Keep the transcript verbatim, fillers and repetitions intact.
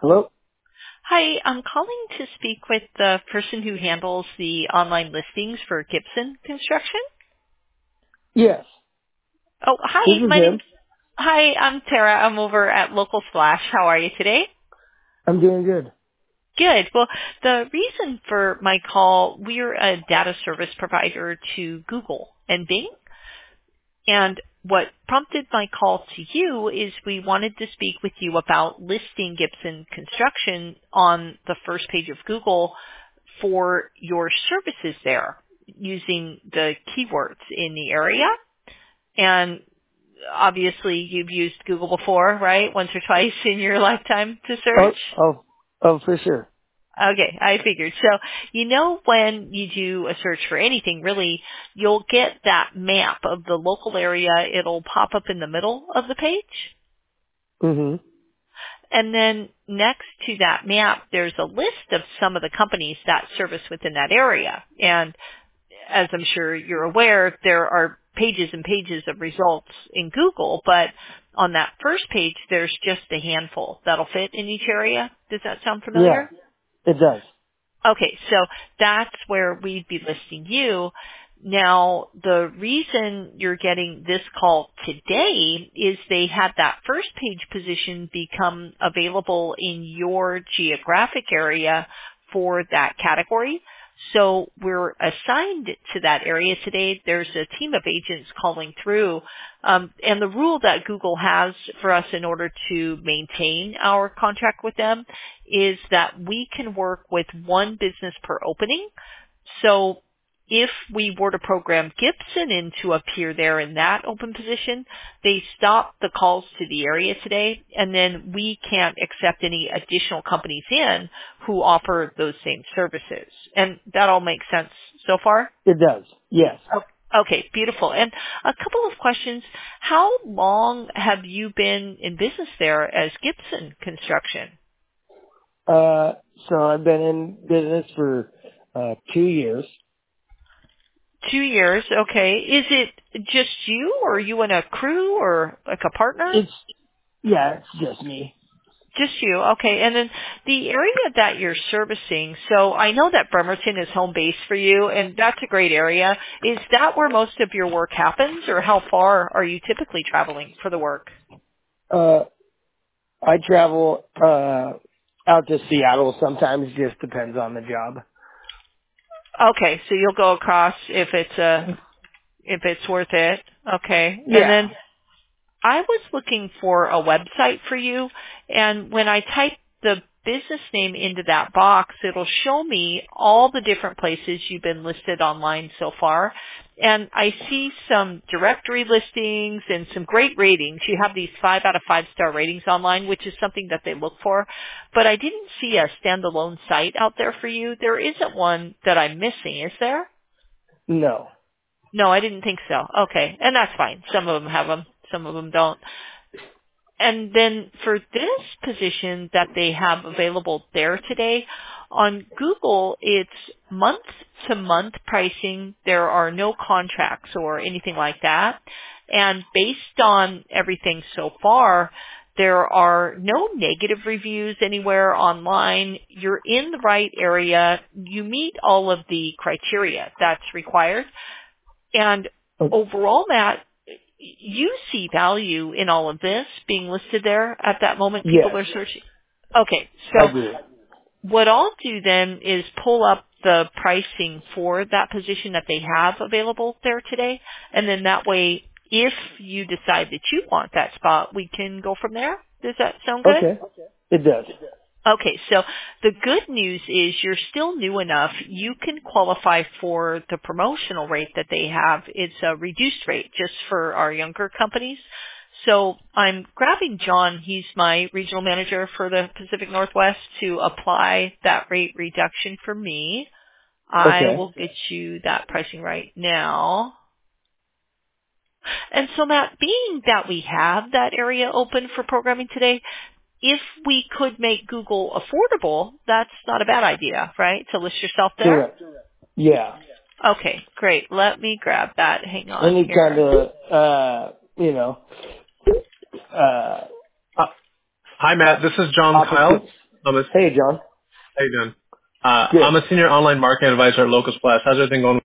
Hello? Hi, I'm calling to speak with the person who handles the online listings for Gibson Construction. Yes. Oh, This hi, is my name's, him. hi, I'm Tara. I'm over at Local Splash. How are you today? I'm doing good. Good. Well, the reason for my call, we're a data service provider to Google and Bing. And what prompted my call to you is we wanted to speak with you about listing Gibson Construction on the first page of Google for your services there using the keywords in the area. And obviously you've used Google before, right? Once or twice in your lifetime to Oh, search. oh, oh, for sure. Okay, I figured. So, you know, when you do a search for anything, really, you'll get that map of the local area. It'll pop up in the middle of the page. Mm-hmm. And then next to that map, there's a list of some of the companies that service within that area. And as I'm sure you're aware, there are pages and pages of results in Google, but on that first page, there's just a handful that'll fit in each area. Does that sound Yeah, familiar? it does. Okay, so that's where we'd be listing you. Now, the reason you're getting this call today is they had that first page position become available in your geographic area for that category. So we're assigned to that area today. There's a team of agents calling through. Um, and the rule that Google has for us in order to maintain our contract with them is that we can work with one business per opening. So if we were to program Gibson in to appear there in that open position, they stop the calls to the area today, and then we can't accept any additional companies in who offer those same services. And that all makes sense so far? It does. Yes. Oh, okay, beautiful. And a couple of questions. How long have you been in business there as Gibson Construction? Uh, so I've been in business for, uh, two years. Two years, okay. Is it just you, or are you in a crew, or like a partner? It's, yeah, it's just me. Just you, okay. And then the area that you're servicing, so I know that Bremerton is home base for you, and that's a great area. Is that where most of your work happens, or how far are you typically traveling for the work? Uh, I travel, uh, out to Seattle sometimes, just depends on the job. Okay, so you'll go across if it's a if it's worth it. Okay. And Yeah. then I was looking for a website for you, and when I type the business name into that box, it'll show me all the different places you've been listed online so far. And I see some directory listings and some great ratings. You have these five out of five star ratings online, which is something that they look for. But I didn't see a standalone site out there for you. There isn't one that I'm missing, is there? No. No, I didn't think so. Okay. And that's fine. Some of them have them. Some of them don't. And then for this position that they have available there today, on Google, it's month-to-month pricing. There are no contracts or anything like that. And based on everything so far, there are no negative reviews anywhere online. You're in the right area. You meet all of the criteria that's required. And Oh, overall, Matt, you see value in all of this being listed there at that moment people yes, are searching. Okay, I so do. what I'll do then is pull up the pricing for that position that they have available there today, and then that way, if you decide that you want that spot, we can go from there. Does that sound good? Okay. It does. Okay, so the good news is you're still new enough. You can qualify for the promotional rate that they have. It's a reduced rate just for our younger companies. So I'm grabbing John. He's my regional manager for the Pacific Northwest to apply that rate reduction for me. I Okay. will get you that pricing right now. And so Matt, being that we have that area open for programming today, if we could make Google affordable, that's not a bad idea, right? To list yourself there? Correct. Yeah. Okay, great. Let me grab that. Hang on Any kind here. of, uh, you know, uh, Uh, Hi, Matt. This is John Kyle. opportunity. I'm a, Hey, John. how you doing? Uh, Good. I'm a senior online marketing advisor at Locus Plus. How's everything going?